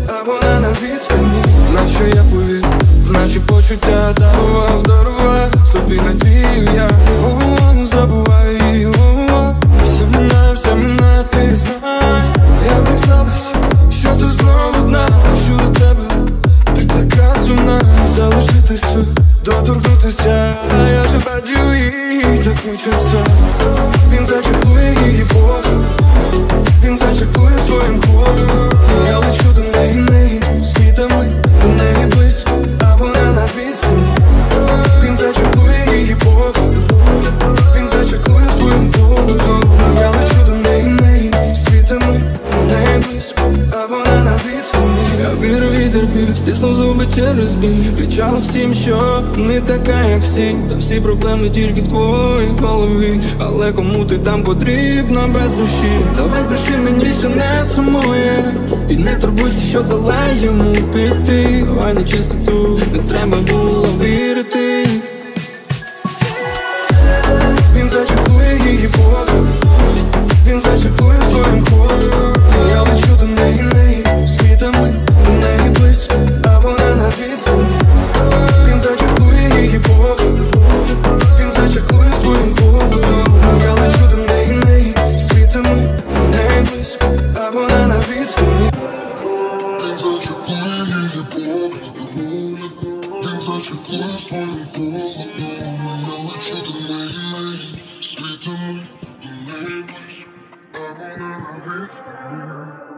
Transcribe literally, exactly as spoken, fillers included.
а вона на відстані. На що я повів, в наші почуття дарував, дарував собі надію я. О, забуваю її, о, все минає, все минає, ти знай. Я так сталося, що ти знову одна. Хочу до тебе, ти така сумна. Залишитися, доторкнутися, а я вже бачу її, так хочеться. Він зачеплює її погляд, він зачеплює своїм ходом. Я лечу до неї, неї, з квітами, до неї близько, а вона на відстані. Він зачеплює її погляд, він зачеплює своїм холодом. Я лечу до неї, неї, з квітами, до неї близько, а вона на відстані. Я вірю, вітер пів, стиснув зуби через біль. Кричала всім, що не така, як всі. Та всі проблеми тільки в твоїй голові. Але кому ти там потрібна без душі? Давай збреши мені, що не сумує, і не турбуйся, що дала йому піти. Давай на чистоту, не треба було вірити. Він зачеплює її погляд, він зачеплює своїм ходом. Я лечу до неї, неї, з квітами, до неї близько, а вона на відстані. Він зачеплює її погляд, він зачеплює своїм холодом. Я лечу до неї, неї, з квітами, до неї близько, а вона на відстані. Він зачеплює її погляд, він зачеплює своїм холодом. Я лечу до неї, неї, з квітами, до неї близько, а вона на відстані.